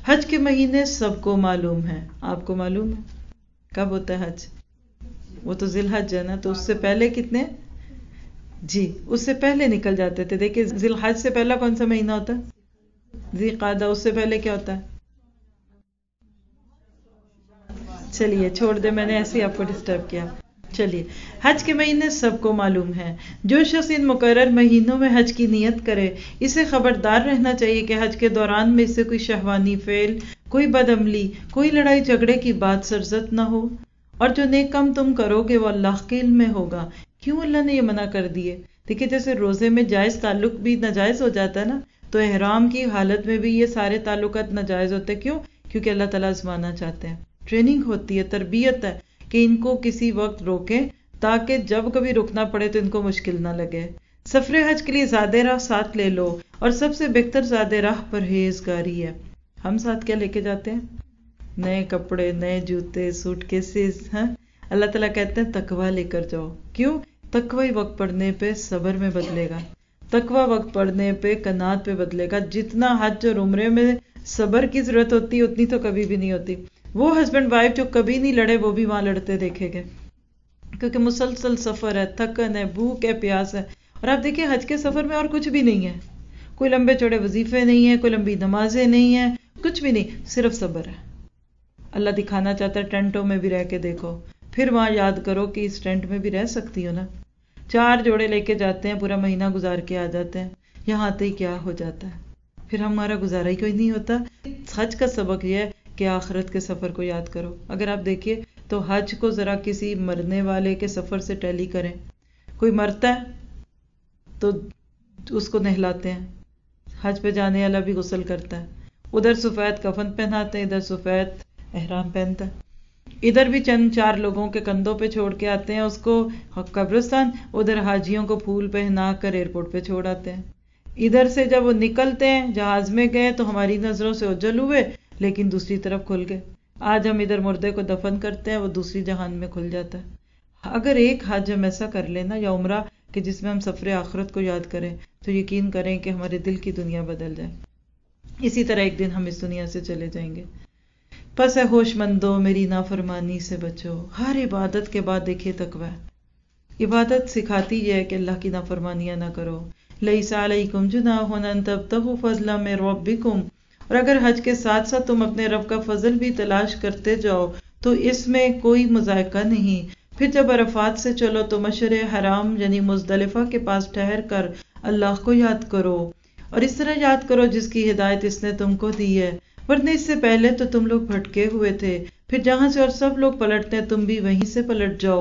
حج کے مہینے سب کو معلوم ہے. آپ کو معلوم ہے کب ہوتا ہے حج؟ وہ تو ذی الحج ہے نا، تو اس سے پہلے کتنے؟ جی اس سے پہلے نکل جاتے تھے. دیکھیں ذی الحج سے پہلا کون سا مہینہ ہوتا ہے؟ ذی قعدہ. اس سے پہلے کیا ہوتا ہے؟ چلیے چھوڑ دیں، میں نے ایسے ہی آپ کو ڈسٹرب کیا. چلیے، حج کے مہینے سب کو معلوم ہے. جو شخص ان مقرر مہینوں میں حج کی نیت کرے اسے خبردار رہنا چاہیے کہ حج کے دوران میں اسے کوئی شہوانی فعل، کوئی بدعملی، کوئی لڑائی جھگڑے کی بات سرزد نہ ہو. اور جو نیک کام تم کرو گے وہ اللہ کے علم میں ہوگا. کیوں اللہ نے یہ منع کر دیے؟ دیکھیں جیسے روزے میں جائز تعلق بھی ناجائز ہو جاتا ہے نا، تو احرام کی حالت میں بھی یہ سارے تعلقات ناجائز ہوتے. کیوں؟ کیونکہ اللہ تعالیٰ آزمانا چاہتے ہیں. ٹریننگ ہوتی ہے، تربیت ہے کہ ان کو کسی وقت روکیں تاکہ جب کبھی رکنا پڑے تو ان کو مشکل نہ لگے. سفر حج کے لیے زیادہ راہ ساتھ لے لو، اور سب سے بہتر زیادہ راہ پرہیزگاری ہے. ہم ساتھ کیا لے کے جاتے ہیں؟ نئے کپڑے، نئے جوتے، سوٹ کیسز. ہاں، اللہ تعالیٰ کہتے ہیں تقوی لے کر جاؤ. کیوں؟ تقوی وقت پڑنے پہ صبر میں بدلے گا، تقوی وقت پڑنے پہ قناعت پہ بدلے گا. جتنا حج اور عمرے میں صبر کی ضرورت ہوتی ہے اتنی تو کبھی بھی نہیں ہوتی. وہ ہسبینڈ وائف جو کبھی نہیں لڑے وہ بھی وہاں لڑتے دیکھے گئے، کیونکہ مسلسل سفر ہے، تھکن ہے، بھوک ہے، پیاس ہے. اور آپ دیکھیں حج کے سفر میں اور کچھ بھی نہیں ہے، کوئی لمبے چوڑے وظیفے نہیں ہیں، کوئی لمبی نمازیں نہیں ہیں، کچھ بھی نہیں، صرف صبر ہے. اللہ دکھانا چاہتا ہے ٹینٹوں میں بھی رہ کے دیکھو، پھر وہاں یاد کرو کہ اس ٹینٹ میں بھی رہ سکتی ہو نا. 4 جوڑے لے کے جاتے ہیں، پورا مہینہ گزار کے آ جاتے ہیں، یہاں آتے ہی کیا ہو جاتا ہے، پھر ہمارا گزارا ہی کوئی نہیں ہوتا. حج کا سبق یہ ہے کہ آخرت کے سفر کو یاد کرو. اگر آپ دیکھیے تو حج کو ذرا کسی مرنے والے کے سفر سے ٹیلی کریں. کوئی مرتا ہے تو اس کو نہلاتے ہیں، حج پہ جانے والا بھی غسل کرتا ہے، ادھر سفید کفن پہناتے ہیں، ادھر سفید احرام پہنتا ہے. ادھر بھی چند 4 لوگوں کے کندھوں پہ چھوڑ کے آتے ہیں اس کو قبرستان، ادھر حاجیوں کو پھول پہنا کر ایئرپورٹ پہ چھوڑ آتے ہیں. ادھر سے جب وہ نکلتے ہیں جہاز میں گئے تو ہماری نظروں سے اوجھل ہوئے لیکن دوسری طرف کھل گئے. آج ہم ادھر مردے کو دفن کرتے ہیں، وہ دوسری جہان میں کھل جاتا ہے. اگر ایک حج ہم ایسا کر لینا یا عمرہ کہ جس میں ہم سفر آخرت کو یاد کریں تو یقین کریں کہ ہمارے دل کی دنیا بدل جائے. اسی طرح ایک دن ہم اس دنیا سے چلے جائیں گے. پس اے ہوش مندو میری نافرمانی سے بچو. ہر عبادت کے بعد دیکھیے تقوی. عبادت سکھاتی ہے کہ اللہ کی نافرمانیاں نہ کرو. لیس علیکم جناح ان تبتغوا فضلا من ربکم. اور اگر حج کے ساتھ ساتھ تم اپنے رب کا فضل بھی تلاش کرتے جاؤ تو اس میں کوئی مذائقہ نہیں. پھر جب عرفات سے چلو تو مشعر حرام یعنی مزدلفہ کے پاس ٹھہر کر اللہ کو یاد کرو، اور اس طرح یاد کرو جس کی ہدایت اس نے تم کو دی ہے، ورنہ اس سے پہلے تو تم لوگ بھٹکے ہوئے تھے. پھر جہاں سے اور سب لوگ پلٹتے ہیں تم بھی وہیں سے پلٹ جاؤ.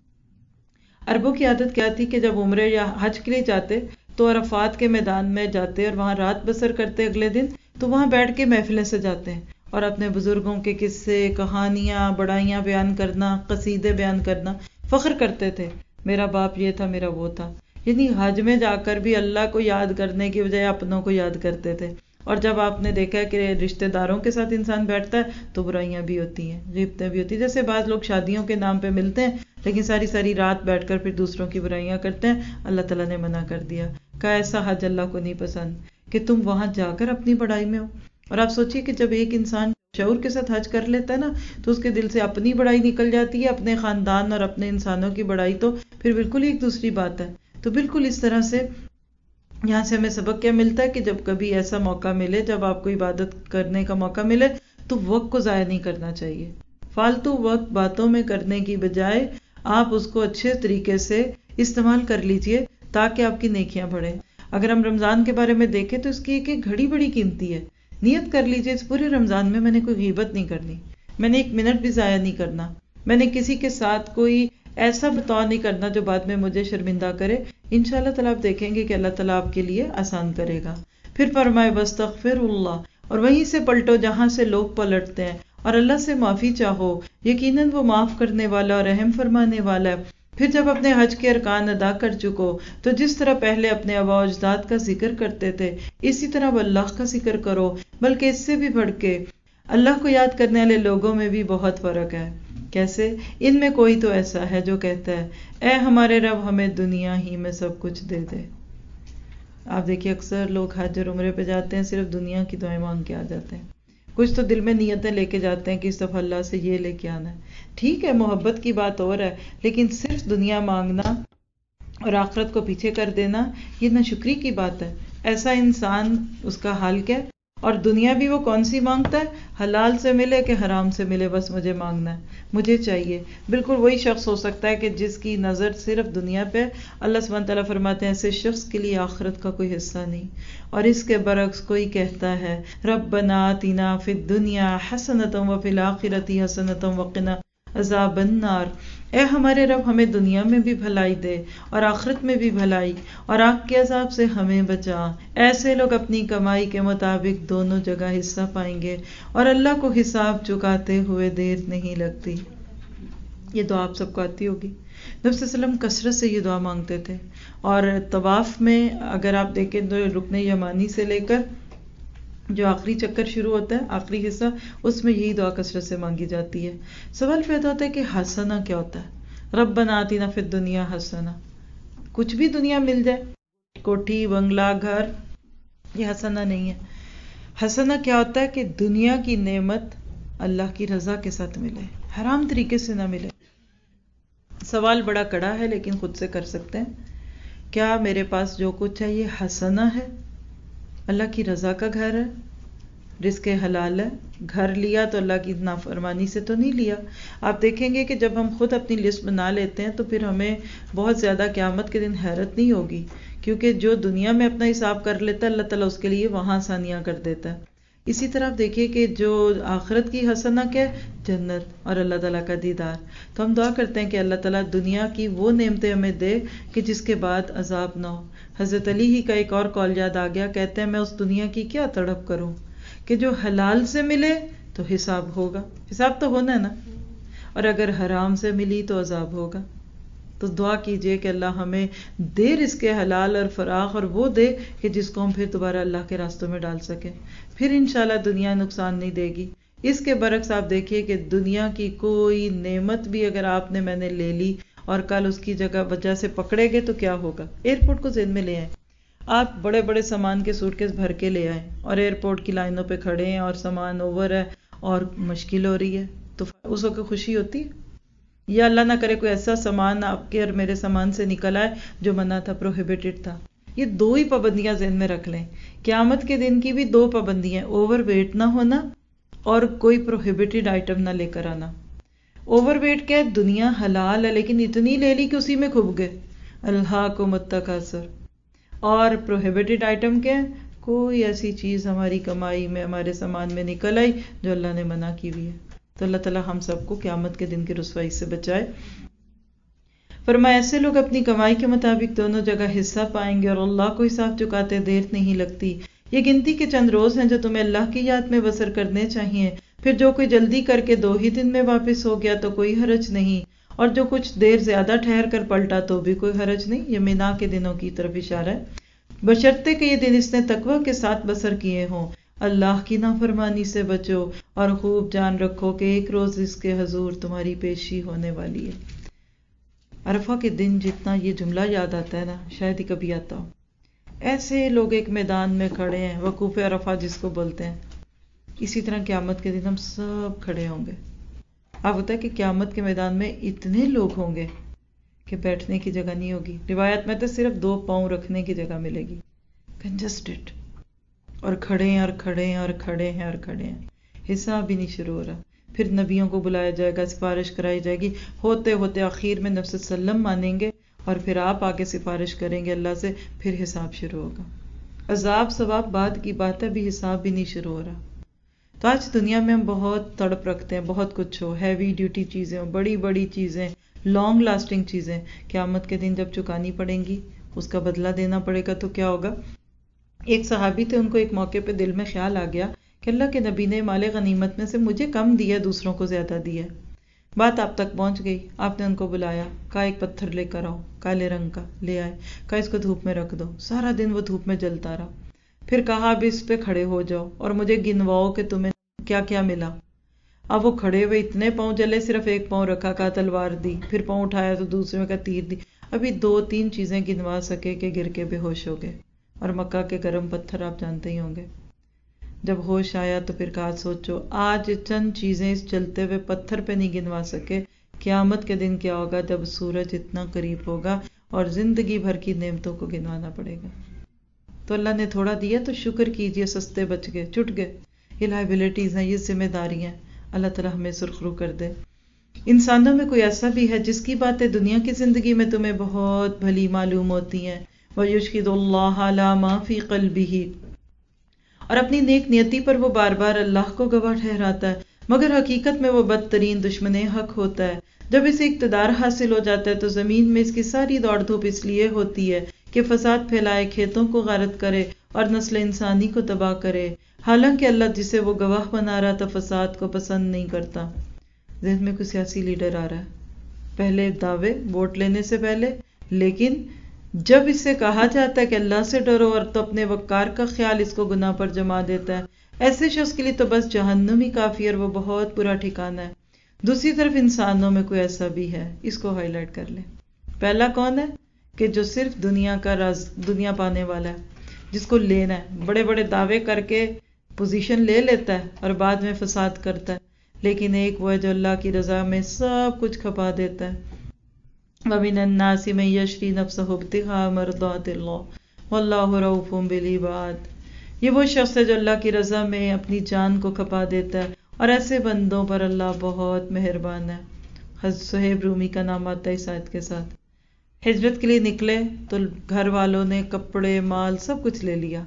عربوں کی عادت کیا تھی کہ جب عمرے یا حج کے لیے جاتے تو عرفات کے میدان میں جاتے اور وہاں رات بسر کرتے. اگلے دن تو وہاں بیٹھ کے محفلیں سجاتے ہیں اور اپنے بزرگوں کے قصے، کہانیاں، بڑائیاں بیان کرنا، قصیدے بیان کرنا، فخر کرتے تھے میرا باپ یہ تھا، میرا وہ تھا. یعنی حج میں جا کر بھی اللہ کو یاد کرنے کی بجائے اپنوں کو یاد کرتے تھے. اور جب آپ نے دیکھا ہے کہ رشتہ داروں کے ساتھ انسان بیٹھتا ہے تو برائیاں بھی ہوتی ہیں، غیبتیں بھی ہوتی ہیں. جیسے بعض لوگ شادیوں کے نام پہ ملتے ہیں لیکن ساری ساری رات بیٹھ کر پھر دوسروں کی برائیاں کرتے ہیں. اللہ تعالیٰ نے منع کر دیا کہ ایسا حج اللہ کو نہیں پسند کہ تم وہاں جا کر اپنی بڑائی میں ہو. اور آپ سوچئے کہ جب ایک انسان شعور کے ساتھ حج کر لیتا ہے نا تو اس کے دل سے اپنی بڑائی نکل جاتی ہے، اپنے خاندان اور اپنے انسانوں کی بڑائی تو پھر بالکل ایک دوسری بات ہے. تو بالکل اس طرح سے یہاں سے ہمیں سبق کیا ملتا ہے کہ جب کبھی ایسا موقع ملے، جب آپ کو عبادت کرنے کا موقع ملے تو وقت کو ضائع نہیں کرنا چاہیے. فالتو وقت باتوں میں کرنے کی بجائے آپ اس کو اچھے طریقے سے استعمال کر لیجئے تاکہ آپ کی نیکیاں بڑھیں. اگر ہم رمضان کے بارے میں دیکھیں تو اس کی ایک ایک گھڑی بڑی قیمتی ہے. نیت کر لیجئے اس پورے رمضان میں نے کوئی غیبت نہیں کرنی، میں نے 1 منٹ بھی ضائع نہیں کرنا، میں نے کسی کے ساتھ کوئی ایسا برتاؤ نہیں کرنا جو بعد میں مجھے شرمندہ کرے. انشاءاللہ تعالیٰ آپ دیکھیں گے کہ اللہ تعالیٰ آپ کے لیے آسان کرے گا. پھر فرمائے واستغفر اللہ، اور وہیں سے پلٹو جہاں سے لوگ پلٹتے ہیں، اور اللہ سے معافی چاہو، یقیناً وہ معاف کرنے والا اور رحم فرمانے والا ہے. پھر جب اپنے حج کے ارکان ادا کر چکو تو جس طرح پہلے اپنے آباء و اجداد کا ذکر کرتے تھے اسی طرح اب اللہ کا ذکر کرو، بلکہ اس سے بھی بڑھ کے اللہ کو یاد کرنے والے لوگوں میں بھی بہت فرق ہے. کیسے؟ ان میں کوئی تو ایسا ہے جو کہتا ہے اے ہمارے رب ہمیں دنیا ہی میں سب کچھ دے دے. آپ دیکھیے اکثر لوگ حج اور عمرے پہ جاتے ہیں صرف دنیا کی دعائیں مانگ کے آ جاتے ہیں. کچھ تو دل میں نیتیں لے کے جاتے ہیں کہ اس دفعہ اللہ سے یہ لے کے آنا ہے. ٹھیک ہے محبت کی بات اور ہے، لیکن صرف دنیا مانگنا اور آخرت کو پیچھے کر دینا یہ ناشکری کی بات ہے. ایسا انسان اس کا حال کیا ہے؟ اور دنیا بھی وہ کون سی مانگتا ہے؟ حلال سے ملے کہ حرام سے ملے، بس مجھے مانگنا ہے، مجھے چاہیے. بالکل وہی شخص ہو سکتا ہے کہ جس کی نظر صرف دنیا پہ. اللہ سبحانہ تعالیٰ فرماتے ہیں ایسے شخص کے لیے آخرت کا کوئی حصہ نہیں. اور اس کے برعکس کوئی کہتا ہے ربنا آتنا فی الدنیا حسنۃ وفی الآخرۃ حسنۃ وقنا عذاب النار. اے ہمارے رب ہمیں دنیا میں بھی بھلائی دے اور آخرت میں بھی بھلائی، اور آگ کے عذاب سے ہمیں بچا. ایسے لوگ اپنی کمائی کے مطابق دونوں جگہ حصہ پائیں گے اور اللہ کو حساب چکاتے ہوئے دیر نہیں لگتی. یہ دعا آپ سب کو آتی ہوگی. نبی صلی اللہ علیہ وسلم کثرت سے یہ دعا مانگتے تھے، اور طواف میں اگر آپ دیکھیں تو رکن یمانی سے لے کر جو آخری چکر شروع ہوتا ہے، آخری حصہ، اس میں یہی دعا کثرت سے مانگی جاتی ہے. سوال پیدا ہوتا ہے کہ حسنہ کیا ہوتا ہے؟ ربنا آتنا فی الدنیا حسنہ. کچھ بھی دنیا مل جائے، کوٹھی، بنگلہ، گھر، یہ حسنہ نہیں ہے. حسنہ کیا ہوتا ہے کہ دنیا کی نعمت اللہ کی رضا کے ساتھ ملے، حرام طریقے سے نہ ملے. سوال بڑا کڑا ہے لیکن خود سے کر سکتے ہیں. کیا میرے پاس جو کچھ ہے یہ حسنہ ہے؟ اللہ کی رضا کا گھر ہے، رزق حلال ہے. گھر لیا تو اللہ کی نافرمانی سے تو نہیں لیا. آپ دیکھیں گے کہ جب ہم خود اپنی لسٹ بنا لیتے ہیں تو پھر ہمیں بہت زیادہ قیامت کے دن حیرت نہیں ہوگی، کیونکہ جو دنیا میں اپنا حساب کر لیتا ہے اللہ تعالیٰ اس کے لیے وہاں آسانیاں کر دیتا ہے. اسی طرح آپ دیکھیے کہ جو آخرت کی حسنہ کیا ہے؟ جنت اور اللہ تعالیٰ کا دیدار. تو ہم دعا کرتے ہیں کہ اللہ تعالیٰ دنیا کی وہ نعمتیں ہمیں دے کہ جس کے بعد عذاب نہ ہو. حضرت علی ہی کا ایک اور قول یاد آ گیا، کہتے ہیں میں اس دنیا کی کیا تڑپ کروں کہ جو حلال سے ملے تو حساب ہوگا، حساب تو ہونا ہے نا، اور اگر حرام سے ملی تو عذاب ہوگا. تو دعا کیجئے کہ اللہ ہمیں دے رزق حلال اور فراخ، اور وہ دے کہ جس کو ہم پھر دوبارہ اللہ کے راستوں میں ڈال سکیں. پھر انشاءاللہ دنیا نقصان نہیں دے گی. اس کے برعکس آپ دیکھیے کہ دنیا کی کوئی نعمت بھی اگر آپ نے میں نے لے لی اور کل اس کی وجہ سے پکڑے گئے تو کیا ہوگا؟ ایئرپورٹ کو ذہن میں لے آئیں. آپ بڑے بڑے سامان کے سوٹ کیس بھر کے لے آئیں اور ایئرپورٹ کی لائنوں پہ کھڑے ہیں اور سامان اوور ہے اور مشکل ہو رہی ہے، تو اس وقت خوشی ہوتی ہے؟ یا اللہ نہ کرے کوئی ایسا سامان آپ کے اور میرے سامان سے نکل آئے جو منع تھا، پروہیبٹڈ تھا. یہ دو ہی پابندیاں ذہن میں رکھ لیں. قیامت کے دن کی بھی دو پابندیاں، اوور ویٹ نہ ہونا اور کوئی پروہیبٹڈ آئٹم نہ لے کر آنا. اوور ویٹ کیا ہے؟ دنیا حلال ہے لیکن اتنی لے لی کہ اسی میں کھب گئے، الہاکم التکاثر. اور پروہیبٹڈ آئٹم کیا ہے؟ کوئی ایسی چیز ہماری کمائی میں، ہمارے سامان میں نکل آئی جو اللہ نے منع کی ہوئی ہے. تو اللہ تعالیٰ ہم سب کو قیامت کے دن کی رسوائی سے بچائے. فرمایا ایسے لوگ اپنی کمائی کے مطابق دونوں جگہ حصہ پائیں گے اور اللہ کو حساب چکاتے دیر نہیں لگتی. یہ گنتی کے چند روز ہیں جو تمہیں اللہ کی یاد میں بسر کرنے چاہیے. پھر جو کوئی جلدی کر کے 2 ہی دن میں واپس ہو گیا تو کوئی حرج نہیں، اور جو کچھ دیر زیادہ ٹھہر کر پلٹا تو بھی کوئی حرج نہیں. یہ مینا کے دنوں کی طرف اشارہ ہے، بشرطے کہ یہ دن اس نے تقوی کے ساتھ بسر کیے ہوں. اللہ کی نافرمانی سے بچو اور خوب جان رکھو کہ ایک روز اس کے حضور تمہاری پیشی ہونے والی ہے. عرفہ کے دن جتنا یہ جملہ یاد آتا ہے نا، شاید ہی کبھی آتا ہو. ایسے لوگ ایک میدان میں کھڑے ہیں، وقوف عرفہ جس کو بولتے ہیں. اسی طرح قیامت کے دن ہم سب کھڑے ہوں گے. اب ہوتا ہے کہ قیامت کے میدان میں اتنے لوگ ہوں گے کہ بیٹھنے کی جگہ نہیں ہوگی. روایت میں تو صرف 2 پاؤں رکھنے کی جگہ ملے گی. کنجسٹڈ، اور کھڑے ہیں اور کھڑے ہیں اور کھڑے ہیں اور کھڑے ہیں. حساب بھی نہیں شروع ہو رہا. پھر نبیوں کو بلایا جائے گا، سفارش کرائی جائے گی، ہوتے ہوتے آخر میں نبی صلی اللہ علیہ وسلم مانیں گے اور پھر آپ آگے سفارش کریں گے اللہ سے، پھر حساب شروع ہوگا. عذاب ثواب بعد کی بات ہے، بھی حساب بھی نہیں شروع ہو رہا. تو آج دنیا میں ہم بہت تڑپ رکھتے ہیں، بہت کچھ ہو، ہیوی ڈیوٹی چیزیں ہو، بڑی بڑی چیزیں، لانگ لاسٹنگ چیزیں. قیامت کے دن جب چکانی پڑیں گی، اس کا بدلہ دینا پڑے گا تو کیا ہوگا؟ ایک صحابی تھے، ان کو ایک موقع پہ دل میں خیال آ گیا کہ اللہ کے نبی نے مال غنیمت میں سے مجھے کم دیا، دوسروں کو زیادہ دیا. بات آپ تک پہنچ گئی، آپ نے ان کو بلایا، کہا ایک پتھر لے کر آؤ کالے رنگ کا، لے آئے، کہا اس کو دھوپ میں رکھ دو. سارا دن وہ دھوپ میں جلتا رہا. پھر کہا اب اس پہ کھڑے ہو جاؤ اور مجھے گنواؤ کہ تمہیں کیا کیا ملا. اب وہ کھڑے ہوئے، اتنے پاؤں جلے، صرف ایک پاؤں رکھا، کہا تلوار دی. پھر پاؤں اٹھایا تو دوسرے میں کہا تیر دی. ابھی 2-3 چیزیں گنوا سکے کہ گر کے بے ہوش ہو گئے. اور مکہ کے گرم پتھر آپ جانتے ہی ہوں گے. جب ہوش آیا تو پھر کہا سوچو آج چند چیزیں اس چلتے ہوئے پتھر پہ نہیں گنوا سکے، قیامت کے دن کیا ہوگا جب سورج اتنا قریب ہوگا اور زندگی بھر کی نعمتوں کو گنوانا پڑے گا۔ تو اللہ نے تھوڑا دیا تو شکر کیجئے، سستے بچ گئے، چھٹ گئے۔ یہ لائبلٹیز ہیں، یہ ذمہ داریاں، اللہ تعالیٰ ہمیں سرخرو کر دے۔ انسانوں میں کوئی ایسا بھی ہے جس کی باتیں دنیا کی زندگی میں تمہیں بہت بھلی معلوم ہوتی ہیں، وَيُشْهِدُ اللَّهَ عَلَى مَا فِي قَلْبِهِ، اور اپنی نیک نیتی پر وہ بار بار اللہ کو گواہ ٹھہراتا ہے، مگر حقیقت میں وہ بدترین دشمن حق ہوتا ہے۔ جب اسے اقتدار حاصل ہو جاتا ہے تو زمین میں اس کی ساری دوڑ دھوپ اس لیے ہوتی ہے کہ فساد پھیلائے، کھیتوں کو غارت کرے اور نسل انسانی کو تباہ کرے، حالانکہ اللہ جسے وہ گواہ بنا رہا تھا فساد کو پسند نہیں کرتا۔ ذہن میں کوئی سیاسی لیڈر آ رہا ہے، پہلے دعوے ووٹ لینے سے پہلے، لیکن جب اس سے کہا جاتا ہے کہ اللہ سے ڈرو اور تو اپنے وقار کا خیال اس کو گناہ پر جما دیتا ہے، ایسے شخص کے لیے تو بس جہنم ہی کافی، اور وہ بہت برا ٹھکانہ ہے۔ دوسری طرف انسانوں میں کوئی ایسا بھی ہے، اس کو ہائی لائٹ کر لیں۔ پہلا کون ہے کہ جو صرف دنیا کا راز، دنیا پانے والا ہے، جس کو لینا ہے، بڑے بڑے دعوے کر کے پوزیشن لے لیتا ہے اور بعد میں فساد کرتا ہے۔ لیکن ایک وہ ہے جو اللہ کی رضا میں سب کچھ کھپا دیتا ہے۔ وَمِنَ النَّاسِ مَن يَشْرِي نَفْسَهُ ابْتِغَاءَ مَرْضَاتِ اللَّهِ وَاللَّهُ رَءُوفٌ بِالْعِبَادِ، یہ وہ شخص ہے جو اللہ کی رضا میں اپنی جان کو کھپا دیتا ہے، اور ایسے بندوں پر اللہ بہت مہربان ہے۔ حضرت صہیب رومی کا نام آتا ہے اس آیت کے ساتھ۔ ہجرت کے لیے نکلے تو گھر والوں نے کپڑے، مال سب کچھ لے لیا،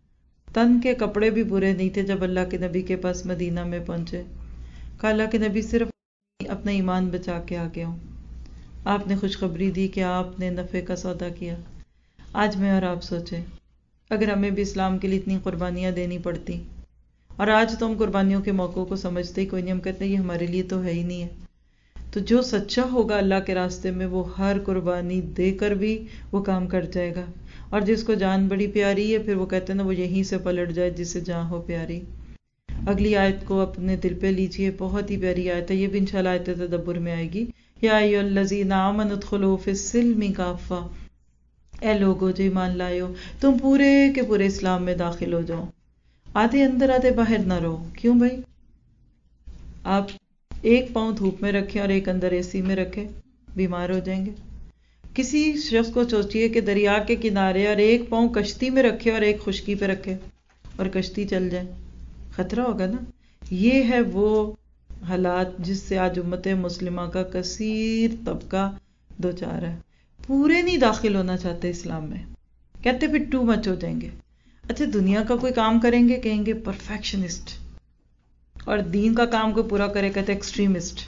تن کے کپڑے بھی پورے نہیں تھے۔ جب اللہ کے نبی کے پاس مدینہ میں پہنچے، کہا اللہ کے نبی صرف اپنا ایمان بچا کے آ گیا ہوں۔ آپ نے خوشخبری دی کہ آپ نے نفع کا سودا کیا۔ آج میں اور آپ سوچیں اگر ہمیں بھی اسلام کے لیے اتنی قربانیاں دینی پڑتی، اور آج تو ہم قربانیوں کے موقعوں کو سمجھتے ہی کوئی نہیں، ہم کہتے ہیں یہ ہمارے لیے تو ہے ہی نہیں ہے۔ تو جو سچا ہوگا اللہ کے راستے میں وہ ہر قربانی دے کر بھی وہ کام کر جائے گا، اور جس کو جان بڑی پیاری ہے پھر وہ کہتے ہیں نا وہ یہیں سے پلٹ جائے جس سے جان ہو پیاری۔ اگلی آیت کو اپنے دل پہ لیجئے، بہت ہی پیاری آیت ہے، یہ بھی انشاءاللہ آیت تدبر میں آئے گی۔ یا ایھا الذین آمنوا ادخلوا فی السلم کافہ، اے لوگو جو ایمان لائے ہو تم پورے کے پورے اسلام میں داخل ہو جاؤ، آدھے اندر آدھے باہر نہ رہو۔ کیوں بھائی؟ آپ ایک پاؤں دھوپ میں رکھیں اور ایک اندر اے سی میں رکھیں، بیمار ہو جائیں گے۔ کسی شخص کو سوچئے کہ دریا کے کنارے اور ایک پاؤں کشتی میں رکھے اور ایک خشکی پہ رکھے اور کشتی چل جائے، خطرہ ہوگا نا۔ یہ ہے وہ حالات جس سے آج امت مسلمہ کا کثیر طبقہ دوچار ہے۔ پورے نہیں داخل ہونا چاہتے اسلام میں، کہتے پھر ٹو مچ ہو جائیں گے۔ اچھا دنیا کا کوئی کام کریں گے کہیں گے پرفیکشنسٹ، اور دین کا کام کوئی پورا کرے کہتے ایکسٹریمسٹ۔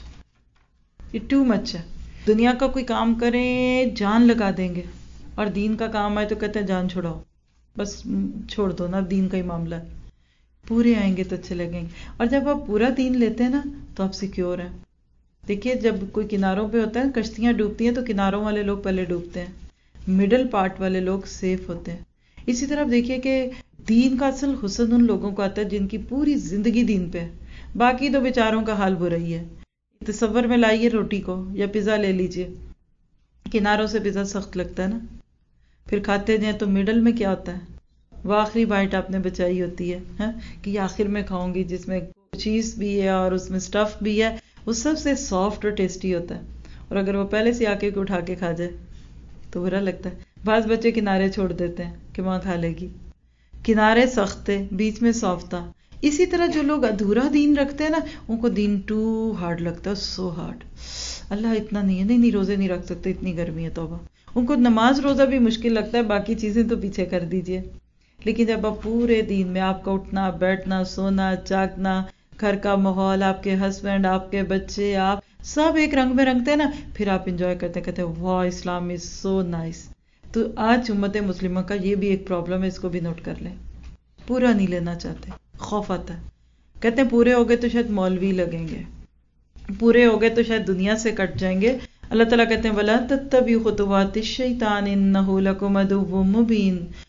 یہ ٹو مچ ہے۔ دنیا کا کوئی کام کریں جان لگا دیں گے، اور دین کا کام آئے تو کہتے ہیں جان چھڑاؤ، بس چھوڑ دو نا، دین کا ہی معاملہ ہے۔ پورے آئیں گے تو اچھے لگیں گے، اور جب آپ پورا دین لیتے ہیں نا تو آپ سیکیور ہیں۔ دیکھیے جب کوئی کناروں پہ ہوتا ہے، کشتیاں ڈوبتی ہیں تو کناروں والے لوگ پہلے ڈوبتے ہیں، مڈل پارٹ والے لوگ سیف ہوتے ہیں۔ اسی طرح دیکھیے کہ دین کا اصل حسن ان لوگوں کو آتا ہے جن کی پوری زندگی دین پہ ہے، باقی تو بیچاروں کا حال برا ہی ہے۔ تصور میں لائیے روٹی کو یا پیزا لے لیجئے، کناروں سے پیزا سخت لگتا ہے نا، پھر کھاتے جائیں تو مڈل میں کیا ہوتا ہے، وہ آخری بائٹ آپ نے بچائی ہوتی ہے کہ یہ آخر میں کھاؤں گی، جس میں چیز بھی ہے اور اس میں سٹف بھی ہے، وہ سب سے سافٹ اور ٹیسٹی ہوتا ہے۔ اور اگر وہ پہلے سے آ کے اٹھا کے کھا جائے تو برا لگتا ہے۔ بعض بچے کنارے چھوڑ دیتے ہیں کہ ماں کھا لے گی، کنارے سخت تھے بیچ میں سافٹ تھا۔ اسی طرح جو لوگ ادھورا دین رکھتے ہیں نا ان کو دین ٹو ہارڈ لگتا ہے، سو ہارڈ، اللہ اتنا نہیں ہے، نہیں روزے نہیں رکھ سکتے اتنی گرمی ہے، توبہ۔ ان کو نماز روزہ بھی مشکل لگتا ہے، باقی چیزیں تو پیچھے کر دیجئے۔ لیکن جب آپ پورے دین میں آپ کا اٹھنا بیٹھنا سونا جاگنا، گھر کا ماحول، آپ کے ہسبینڈ آپ کے بچے، آپ سب ایک رنگ میں رنگتے ہیں نا، پھر آپ انجوائے کرتے کہتے ہیں واہ اسلام از سو نائس۔ تو آج امت مسلمہ کا یہ بھی ایک پرابلم ہے، اس کو بھی نوٹ کر لیں، پورا نہیں لینا چاہتے، خوف آتا ہے، کہتے ہیں پورے ہو گئے تو شاید مولوی لگیں گے، پورے ہو گئے تو شاید دنیا سے کٹ جائیں گے۔ اللہ تعالیٰ کہتے ہیں وَلَا تَتَّبِعُوا خُطُوَاتِ الشَّيْطَانِ إِنَّهُ لَكُمْ عَدُوٌّ مُّبِينٌ۔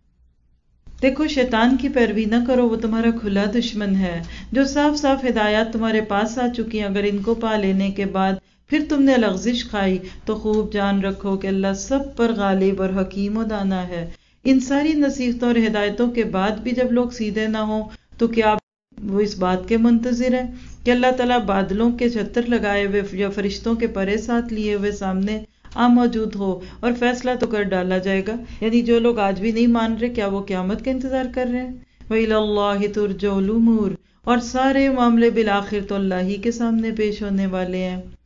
دیکھو شیطان کی پیروی نہ کرو، وہ تمہارا کھلا دشمن ہے۔ جو صاف صاف ہدایات تمہارے پاس آ چکی ہیں، اگر ان کو پا لینے کے بعد پھر تم نے لغزش کھائی تو خوب جان رکھو کہ اللہ سب پر غالب اور حکیم و دانا ہے۔ ان ساری نصیحتوں اور ہدایتوں کے بعد بھی جب لوگ سیدھے نہ ہوں تو کیا وہ اس بات کے منتظر ہیں کہ اللہ تعالیٰ بادلوں کے چھتر لگائے ہوئے یا فرشتوں کے پرے ساتھ لیے ہوئے سامنے موجود ہو اور فیصلہ تو کر ڈالا جائے گا؟ یعنی جو لوگ آج بھی نہیں مان رہے، کیا وہ قیامت کا انتظار کر رہے ہیں؟ وَإِلَى اللَّهِ تُرْجَعُ الْأُمُورُ، اور سارے معاملے بالآخر تو اللہ ہی کے سامنے پیش ہونے والے ہیں۔